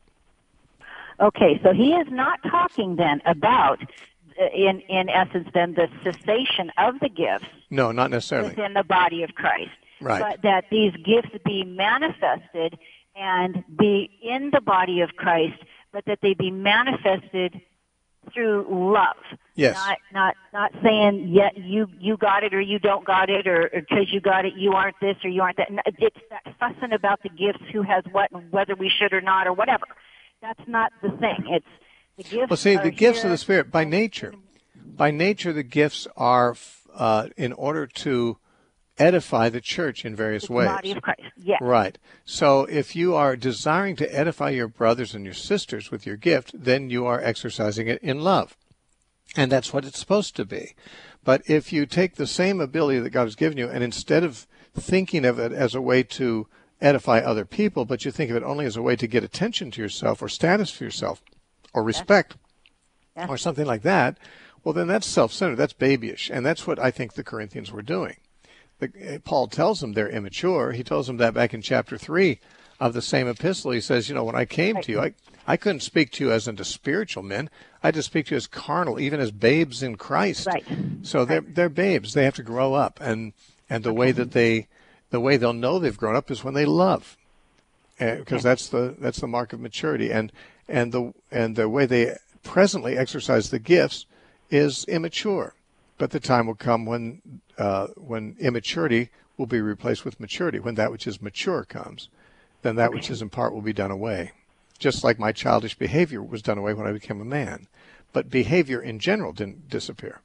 Okay, so he is not talking then about, uh, in in essence, then the cessation of the gifts No, not necessarily. within the body of Christ, Right. but that these gifts be manifested and be in the body of Christ, but that they be manifested through love. Yes. Not not not saying yeah you you got it or you don't got it, or because you got it you aren't this or you aren't that. No, it's that fussing about the gifts, who has what and whether we should or not or whatever. That's not the thing. It's the gifts. Well, see, are the gifts here. of the Spirit, by nature, by nature, the gifts are uh, in order to edify the church in various It's the ways. body of Christ. Yes. Right. So if you are desiring to edify your brothers and your sisters with your gift, then you are exercising it in love. And that's what it's supposed to be. But if you take the same ability that God has given you, and instead of thinking of it as a way to edify other people, but you think of it only as a way to get attention to yourself or status for yourself or respect Yeah. or something like that, well, then that's self-centered. That's babyish. And that's what I think the Corinthians were doing. The, Paul tells them they're immature. He tells them that back in chapter three of the same epistle. He says, you know, when I came to you, I, I couldn't speak to you as unto spiritual men. I had to speak to you as carnal, even as babes in Christ. Right. So they're they're babes. They have to grow up, and and the way that they, the way they'll know they've grown up is when they love, because that's the that's the mark of maturity. And and the and the way they presently exercise the gifts is immature, but the time will come when uh, when immaturity will be replaced with maturity. When that which is mature comes, then that which is in part will be done away. Just like my childish behavior was done away when I became a man. But behavior in general didn't disappear.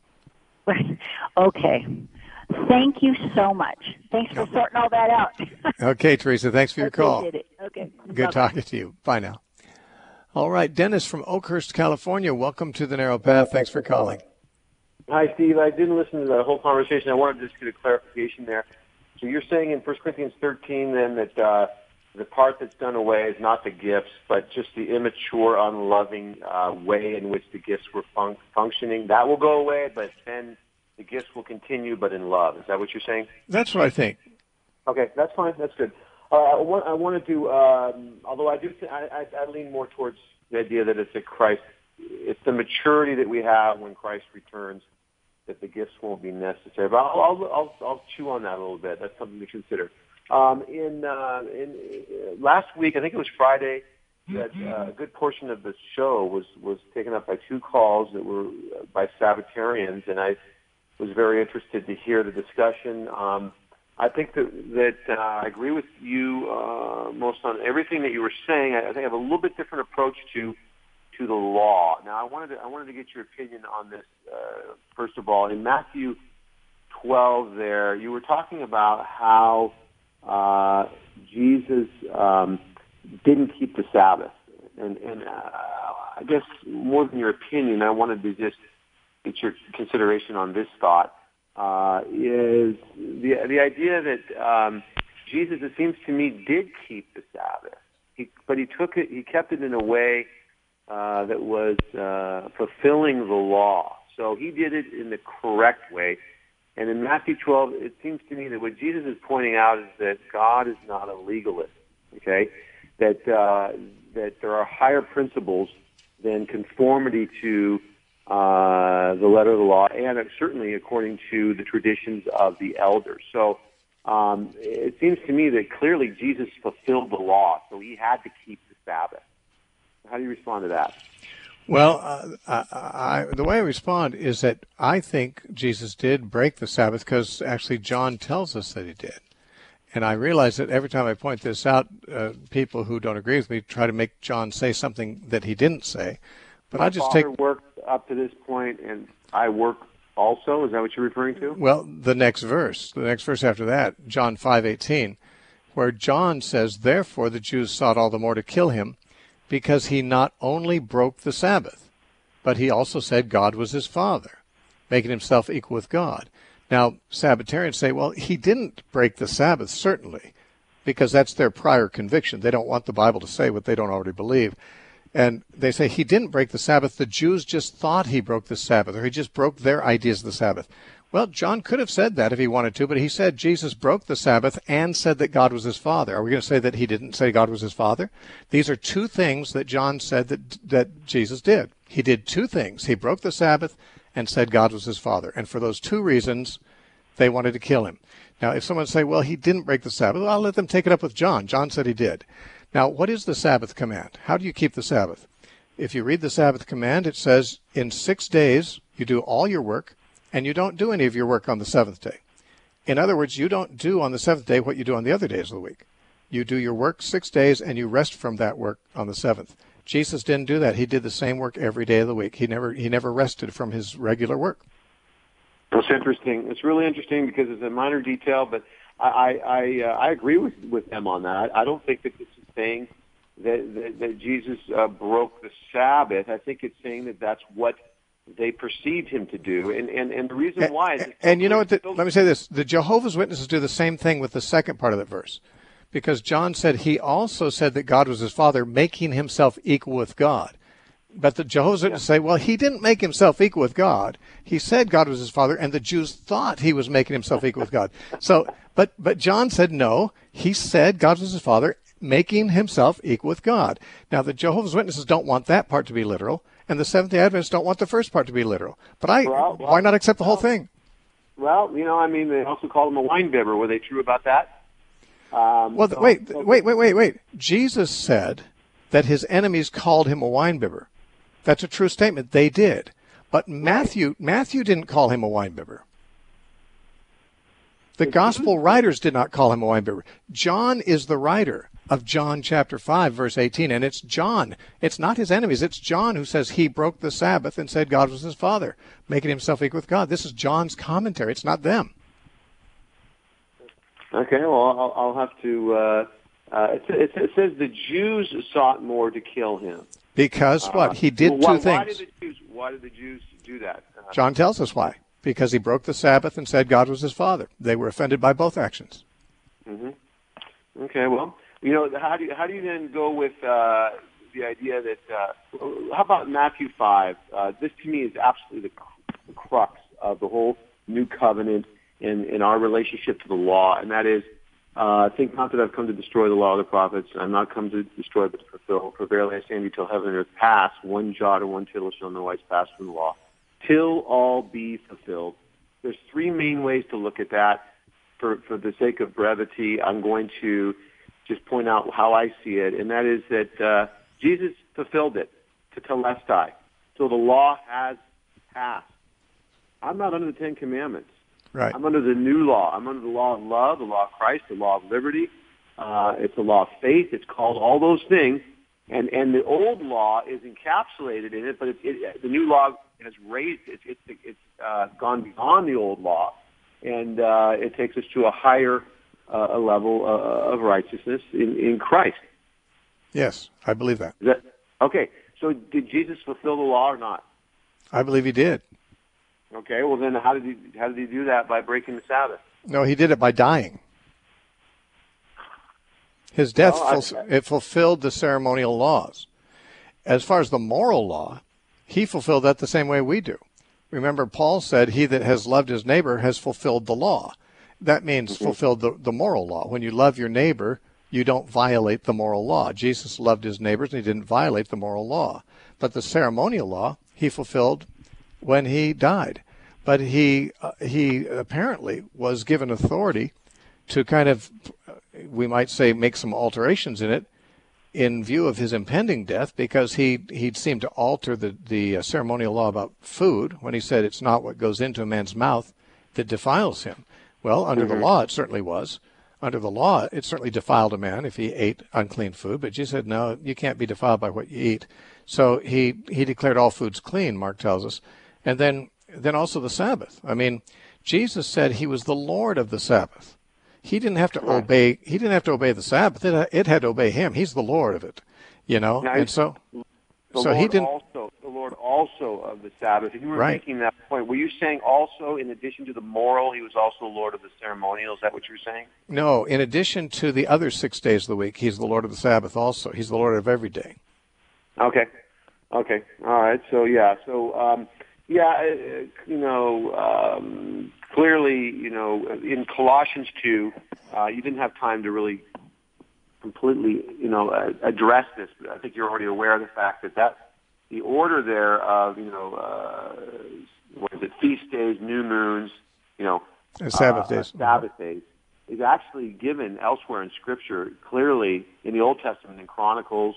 Okay. Thank you so much. Thanks for sorting all that out. Okay, Teresa, thanks for your call. Appreciate it. Okay. Good Bye-bye. talking to you. Bye now. All right, Dennis from Oakhurst, California. Welcome to the Narrow Path. Thanks for calling. Hi, Steve. I didn't listen to the whole conversation. I wanted to just get a clarification there. So you're saying in First Corinthians thirteen then that uh, the part that's done away is not the gifts, but just the immature, unloving uh, way in which the gifts were fun- functioning. That will go away, but then the gifts will continue, but in love. Is that what you're saying? That's what I think. Okay, that's fine. That's good. Uh, I, want, I wanted to, um, although I do, th- I, I, I lean more towards the idea that it's a Christ. It's the maturity that we have when Christ returns that the gifts won't be necessary. But I'll, I'll, I'll, I'll chew on that a little bit. That's something to consider. Um, in, uh, in uh, last week, I think it was Friday, that uh, a good portion of the show was, was taken up by two calls that were by Sabbatarians, and I was very interested to hear the discussion. Um, I think that, that uh, I agree with you uh, most on everything that you were saying. I, I think I have a little bit different approach to to the law. Now, I wanted to, I wanted to get your opinion on this. Uh, first of all, in Matthew twelve, there you were talking about how uh, Jesus um, didn't keep the Sabbath, and, and uh, I guess more than your opinion, I wanted to just get your consideration on this thought. Uh, is the the idea that um, Jesus, it seems to me, did keep the Sabbath, he, but he took it, he kept it in a way uh, that was uh, fulfilling the law. So he did it in the correct way. And in Matthew twelve, it seems to me that what Jesus is pointing out is that God is not a legalist. Okay, that uh, that there are higher principles than conformity to Uh, the letter of the law, and certainly according to the traditions of the elders. So um, it seems to me that clearly Jesus fulfilled the law, so he had to keep the Sabbath. How do you respond to that? Well, uh, I, I, the way I respond is that I think Jesus did break the Sabbath because actually John tells us that he did. And I realize that every time I point this out, uh, people who don't agree with me try to make John say something that he didn't say. But My I just father take worked up to this point, and I work also. Is that what you're referring to? Well, the next verse, the next verse after that, John five eighteen, where John says, "Therefore the Jews sought all the more to kill him, because he not only broke the Sabbath, but he also said God was his Father, making himself equal with God." Now, Sabbatarians say, well, he didn't break the Sabbath, certainly, because that's their prior conviction. They don't want the Bible to say what they don't already believe. And they say he didn't break the Sabbath. The Jews just thought he broke the Sabbath, or he just broke their ideas of the Sabbath. Well, John could have said that if he wanted to, but he said Jesus broke the Sabbath and said that God was his Father. Are we going to say that he didn't say God was his Father? These are two things that John said that that Jesus did. He did two things. He broke the Sabbath and said God was his Father. And for those two reasons, they wanted to kill him. Now, if someone say, well, he didn't break the Sabbath, well, I'll let them take it up with John. John said he did. Now, what is the Sabbath command? How do you keep the Sabbath? If you read the Sabbath command, it says, in six days you do all your work, and you don't do any of your work on the seventh day. In other words, you don't do on the seventh day what you do on the other days of the week. You do your work six days, and you rest from that work on the seventh. Jesus didn't do that. He did the same work every day of the week. He never he never rested from his regular work. That's interesting. It's really interesting because it's a minor detail, but I I, I, uh, I agree with, with them on that. I don't think that this is saying that, that, that Jesus uh, broke the Sabbath. I think it's saying that that's what they perceived him to do. And, and, and the reason and, why is... And, and you know what? The, let me say this. The Jehovah's Witnesses do the same thing with the second part of that verse. Because John said he also said that God was his Father, making himself equal with God. But the Jehovah's Witnesses yeah. say, well, he didn't make himself equal with God. He said God was his Father, and the Jews thought he was making himself equal with God. So, but but John said no. He said God was his Father, making himself equal with God. Now, the Jehovah's Witnesses don't want that part to be literal, and the Seventh-day Adventists don't want the first part to be literal. But I, well, well, why not accept the well, whole thing? Well, you know, I mean, they also called him a wine bibber. Were they true about that? Um, well, so, wait, so, wait, wait, wait, wait. Jesus said that his enemies called him a wine bibber. That's a true statement. They did. But Matthew Matthew didn't call him a wine bibber. The gospel writers did not call him a wine bibber. John is the writer of John chapter five, verse eighteen, and it's John. It's not his enemies. It's John who says he broke the Sabbath and said God was his Father, making himself equal with God. This is John's commentary. It's not them. Okay, well, I'll, I'll have to... Uh, uh, it, it, it says the Jews sought more to kill him. Because what? He did uh, well, two why, things. Why did, the Jews, why did the Jews do that? Uh, John tells us why. Because he broke the Sabbath and said God was his Father. They were offended by both actions. Mm-hmm. Okay, well, you know, how do you, how do you then go with uh, the idea that, uh, how about Matthew five? Uh, this to me is absolutely the, the crux of the whole new covenant in, in our relationship to the law, and that is, Uh, think not that I've come to destroy the law of the prophets. I'm not come to destroy but to fulfill. For verily I say unto you, till heaven and earth pass, one jot or one tittle shall no wise pass from the law, till all be fulfilled. There's three main ways to look at that. For, for the sake of brevity, I'm going to just point out how I see it, and that is that uh, Jesus fulfilled it to telestai, till the law has passed. I'm not under the Ten Commandments. Right. I'm under the new law. I'm under the law of love, the law of Christ, the law of liberty. Uh, it's the law of faith. It's called all those things. And and the old law is encapsulated in it, but it, it, the new law has raised it. It's it's, it's uh, gone beyond the old law, and uh, it takes us to a higher uh, a level uh, of righteousness in, in Christ. Yes, I believe that. Is that. Okay, so did Jesus fulfill the law or not? I believe he did. Okay, well then how did he how did he do that? By breaking the Sabbath? No, he did it by dying. His death, well, ful- it fulfilled the ceremonial laws. As far as the moral law, he fulfilled that the same way we do. Remember, Paul said, he that has loved his neighbor has fulfilled the law. That means mm-hmm. fulfilled the, the moral law. When you love your neighbor, you don't violate the moral law. Jesus loved his neighbors, and he didn't violate the moral law. But the ceremonial law, he fulfilled when he died. But he uh, he apparently was given authority to kind of, we might say, make some alterations in it in view of his impending death, because he he'd seemed to alter the, the uh, ceremonial law about food when he said it's not what goes into a man's mouth that defiles him. Well, under mm-hmm. the law, it certainly was. Under the law, it certainly defiled a man if he ate unclean food, but Jesus said, no, you can't be defiled by what you eat. So he, he declared all foods clean, Mark tells us. And then, then also the Sabbath. I mean, Jesus said he was the Lord of the Sabbath. He didn't have to right. obey. He didn't have to obey the Sabbath. It, it had to obey him. He's the Lord of it, you know. Now, and so, the so Lord he didn't. Also, the Lord also of the Sabbath. And you were right. making that point. Were you saying also, in addition to the moral, he was also Lord of the ceremonial? Is that what you were saying? No. In addition to the other six days of the week, he's the Lord of the Sabbath. Also, he's the Lord of every day. Okay. Okay. All right. So yeah. So um, yeah. Uh, you know. Um, Clearly, you know, in Colossians two, uh, you didn't have time to really completely, you know, uh, address this. But I think you're already aware of the fact that, that the order there of, you know, uh, what is it, feast days, new moons, you know, and Sabbath uh, days, Sabbath days, is actually given elsewhere in Scripture, clearly in the Old Testament, in Chronicles,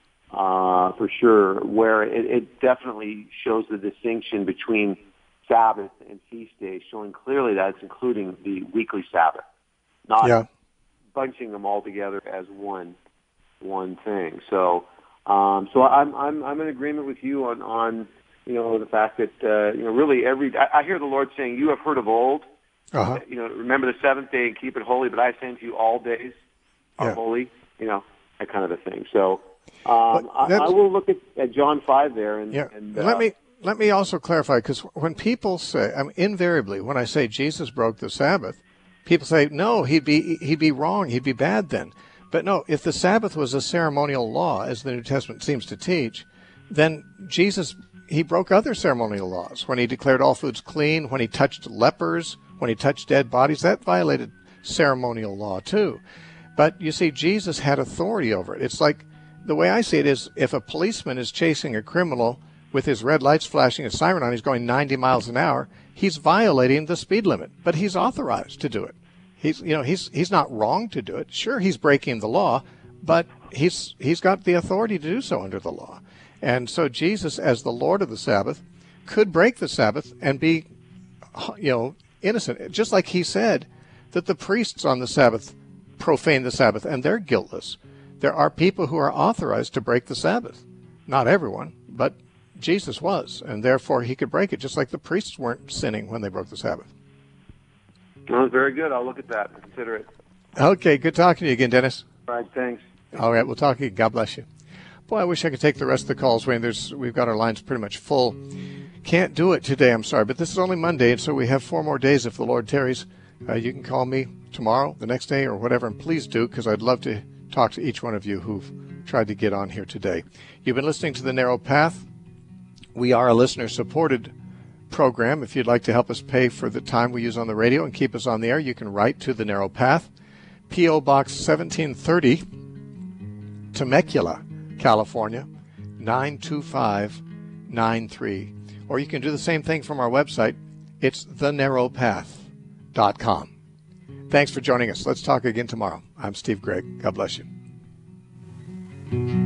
uh, for sure, where it, it definitely shows the distinction between Sabbath and feast days, showing clearly that it's including the weekly Sabbath, not yeah. bunching them all together as one one thing. So, um, so I'm I'm I'm in agreement with you on, on you know the fact that uh, you know really every I, I hear the Lord saying, "You have heard of old, uh-huh. you know, remember the seventh day and keep it holy, but I say unto you, all days are yeah. holy." You know, that kind of a thing. So, um, I, I will look at, at John five there and, yeah. and let uh, me. Let me also clarify, because when people say, I mean, invariably, when I say Jesus broke the Sabbath, people say, no, he'd be he'd be wrong, he'd be bad then. But no, if the Sabbath was a ceremonial law, as the New Testament seems to teach, then Jesus, he broke other ceremonial laws. When he declared all foods clean, when he touched lepers, when he touched dead bodies, that violated ceremonial law too. But you see, Jesus had authority over it. It's like, the way I see it is, if a policeman is chasing a criminal with his red lights flashing, a siren on, he's going ninety miles an hour, he's violating the speed limit, but he's authorized to do it. He's, you know, he's he's not wrong to do it. Sure, he's breaking the law, but he's he's got the authority to do so under the law. And so Jesus, as the Lord of the Sabbath, could break the Sabbath and be, you know, innocent, just like he said that the priests on the Sabbath profane the Sabbath, and they're guiltless. There are people who are authorized to break the Sabbath. Not everyone, but Jesus was, and therefore he could break it, just like the priests weren't sinning when they broke the Sabbath. Well, very good. I'll look at that and consider it. Okay, good talking to you again, Dennis. All right, thanks. All right, we'll talk again. God bless you. Boy, I wish I could take the rest of the calls, Wayne. There's, we've got our lines pretty much full. Can't do it today, I'm sorry, but this is only Monday, and so we have four more days if the Lord tarries. Uh, you can call me tomorrow, the next day, or whatever, and please do, because I'd love to talk to each one of you who've tried to get on here today. You've been listening to The Narrow Path. We are a listener-supported program. If you'd like to help us pay for the time we use on the radio and keep us on the air, you can write to The Narrow Path, P O. Box seventeen thirty, Temecula, California, nine two five nine three. Or you can do the same thing from our website. It's the narrow path dot com. Thanks for joining us. Let's talk again tomorrow. I'm Steve Gregg. God bless you.